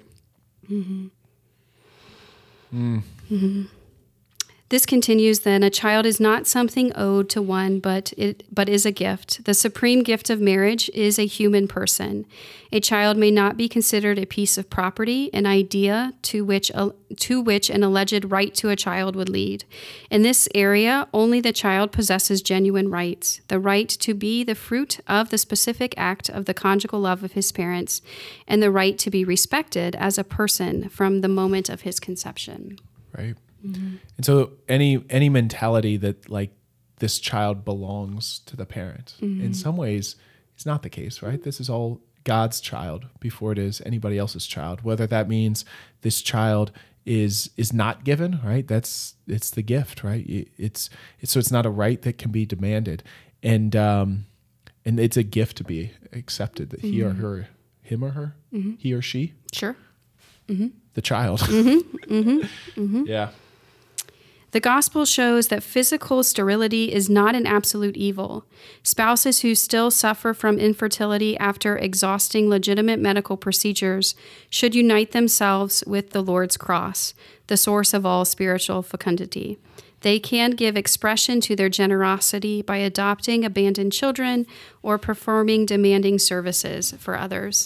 This continues then, a child is not something owed to one, but it but is a gift. The supreme gift of marriage is a human person. A child may not be considered a piece of property, an idea to which a, to which an alleged right to a child would lead. In this area, only the child possesses genuine rights, the right to be the fruit of the specific act of the conjugal love of his parents, and the right to be respected as a person from the moment of his conception. Right. And so any any mentality that like this child belongs to the parent, in some ways, it's not the case, right? This is all God's child before it is anybody else's child. Whether that means this child is is not given, right? That's it's the gift, right? It's, it's so it's not a right that can be demanded, and um, and it's a gift to be accepted that he or her, him or her, he or she, Sure. the child. Yeah. The gospel shows that physical sterility is not an absolute evil. Spouses who still suffer from infertility after exhausting legitimate medical procedures should unite themselves with the Lord's cross, the source of all spiritual fecundity. They can give expression to their generosity by adopting abandoned children or performing demanding services for others.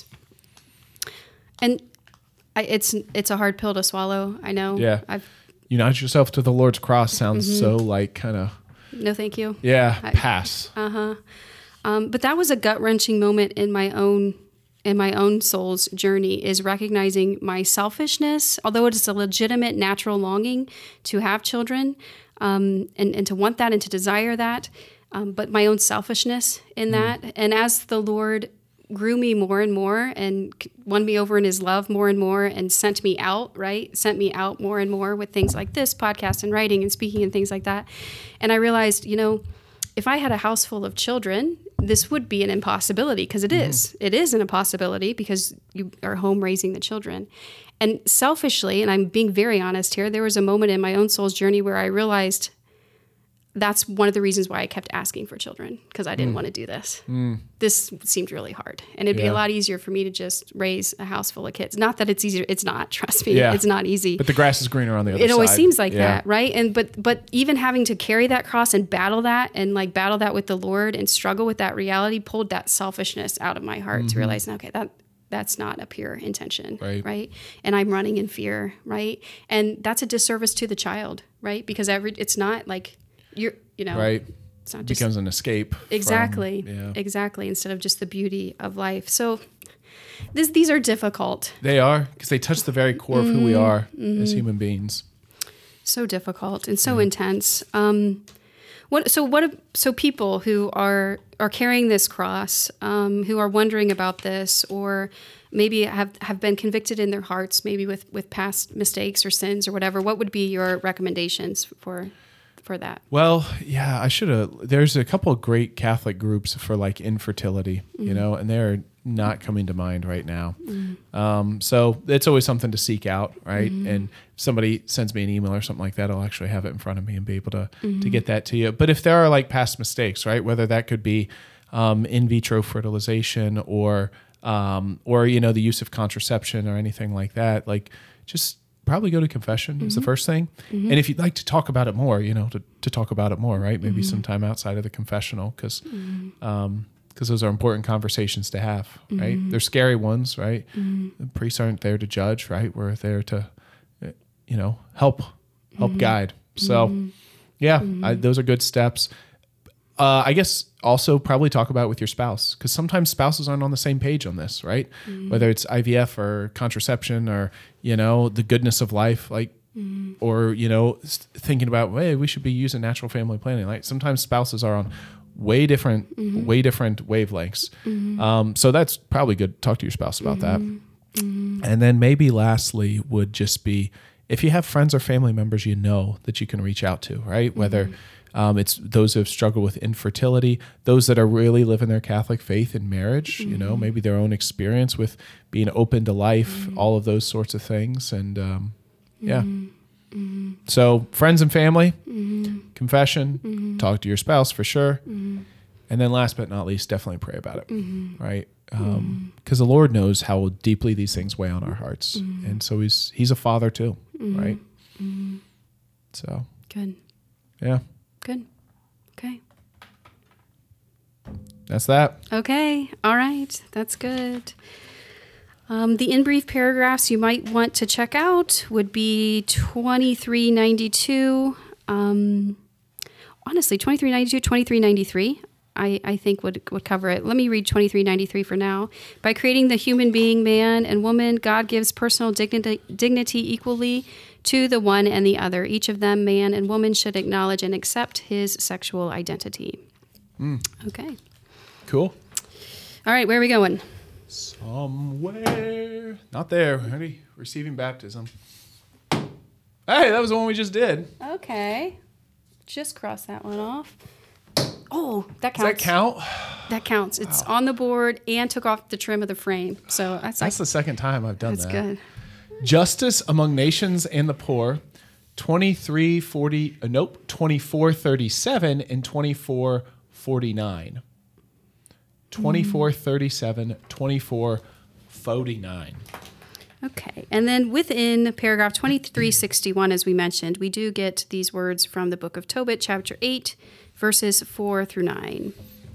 And I, it's it's a hard pill to swallow, I know. Yeah. I've Unite yourself to the Lord's cross sounds so like kind of, no thank you. yeah, I- pass. Um, but that was a gut-wrenching moment in my own in my own soul's journey, is recognizing my selfishness, although it is a legitimate natural longing to have children, um, and, and to want that and to desire that, um, but my own selfishness in that. And as the Lord grew me more and more and won me over in his love more and more and sent me out, right? Sent me out more and more with things like this podcast and writing and speaking and things like that. And I realized, you know, if I had a house full of children, this would be an impossibility, because it is. It is an impossibility because you are home raising the children. And selfishly, and I'm being very honest here, there was a moment in my own soul's journey where I realized that's one of the reasons why I kept asking for children, because I didn't want to do this. This seemed really hard. And it'd be Yeah. a lot easier for me to just raise a house full of kids. Not that it's easier. It's not. Trust me. Yeah. It's not easy. But the grass is greener on the other side. It always seems like Yeah. that, right? And but but even having to carry that cross and battle that and like battle that with the Lord and struggle with that reality pulled that selfishness out of my heart to realize, okay, that that's not a pure intention, Right. right? And I'm running in fear, right? And that's a disservice to the child, right? Because every it's not like you're, you know, Right. it's not It just becomes an escape. from- exactly, yeah. exactly, instead of just the beauty of life. So this, these are difficult. They are, because they touch the very core of who we are Mm-hmm. as human beings. So difficult and so intense. Um, what? So what? So people who are are carrying this cross, um, who are wondering about this, or maybe have, have been convicted in their hearts, maybe with, with past mistakes or sins or whatever. What would be your recommendations for for that? Well, yeah, I should have. There's a couple of great Catholic groups for like infertility, Mm-hmm. you know, and they're not coming to mind right now. Um, so it's always something to seek out, right? And if somebody sends me an email or something like that, I'll actually have it in front of me and be able to to get that to you. But if there are like past mistakes, right, whether that could be um, in vitro fertilization or um, or you know the use of contraception or anything like that, like just probably go to confession is the first thing. And if you'd like to talk about it more, you know, to, to talk about it more, right? Maybe some time outside of the confessional because um, because those are important conversations to have, right? They're scary ones, right? The priests aren't there to judge, right? We're there to, you know, help, help guide. So yeah, I, those are good steps. Uh, I guess also probably talk about it with your spouse because sometimes spouses aren't on the same page on this, right? Mm-hmm. Whether it's I V F or contraception or, you know, the goodness of life, like, mm-hmm. or, you know, thinking about, hey, we should be using natural family planning. Like sometimes spouses are on way different, mm-hmm. way different wavelengths. Mm-hmm. Um, so that's probably good. Talk to your spouse about mm-hmm. that. Mm-hmm. And then maybe lastly would just be if you have friends or family members, you know, that you can reach out to, right? Whether mm-hmm. Um, it's those who have struggled with infertility, those that are really living their Catholic faith in marriage, mm-hmm. you know, maybe their own experience with being open to life, mm-hmm. all of those sorts of things. And um, yeah. Mm-hmm. So friends and family, mm-hmm. confession, mm-hmm. talk to your spouse for sure. Mm-hmm. And then last but not least, definitely pray about it, mm-hmm. right? Because um, mm-hmm. the Lord knows how deeply these things weigh on our hearts. Mm-hmm. And so he's, he's a father too, mm-hmm. right? Mm-hmm. So. Good. Yeah. Good. Okay. That's that. Okay. All right. That's good. Um, the in brief paragraphs you might want to check out would be twenty-three ninety-two. Um, honestly, twenty-three ninety-two, twenty-three ninety-three. I, I think would would cover it. Let me read twenty-three ninety-three for now. By creating the human being, man and woman, God gives personal dignity, dignity equally to the one and the other. Each of them, man and woman, should acknowledge and accept his sexual identity. Mm. Okay. Cool. All right, where are we going? Somewhere. Not there. Ready? Receiving baptism. Hey, that was the one we just did. Okay. Just cross that one off. Oh, that counts. Does that count? That counts. It's wow. on the board and took off the trim of the frame. So that's, that's like, the second time I've done that's that. That's good. Justice among nations and the poor, twenty-three forty, uh, nope, twenty-four thirty-seven and twenty-four forty-nine. twenty-four thirty-seven, twenty-four forty-nine. Okay. And then within paragraph twenty-three sixty-one, as we mentioned, we do get these words from the book of Tobit, chapter eight, verses four through nine.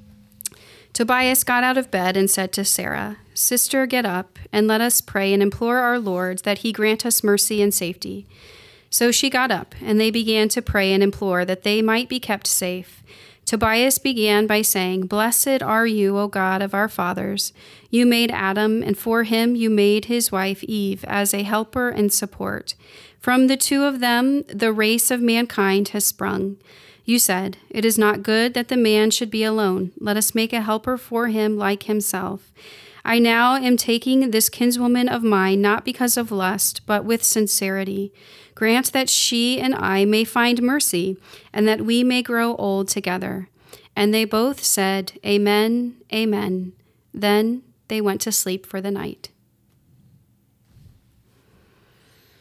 Tobias got out of bed and said to Sarah, "Sister, get up, and let us pray and implore our Lord that he grant us mercy and safety." So she got up, and they began to pray and implore that they might be kept safe. Tobias began by saying, "Blessed are you, O God of our fathers. You made Adam, and for him you made his wife Eve as a helper and support. From the two of them the race of mankind has sprung. You said, 'It is not good that the man should be alone. Let us make a helper for him like himself.' I now am taking this kinswoman of mine not because of lust, but with sincerity. Grant that she and I may find mercy, and that we may grow old together." And they both said, "Amen, amen." Then they went to sleep for the night.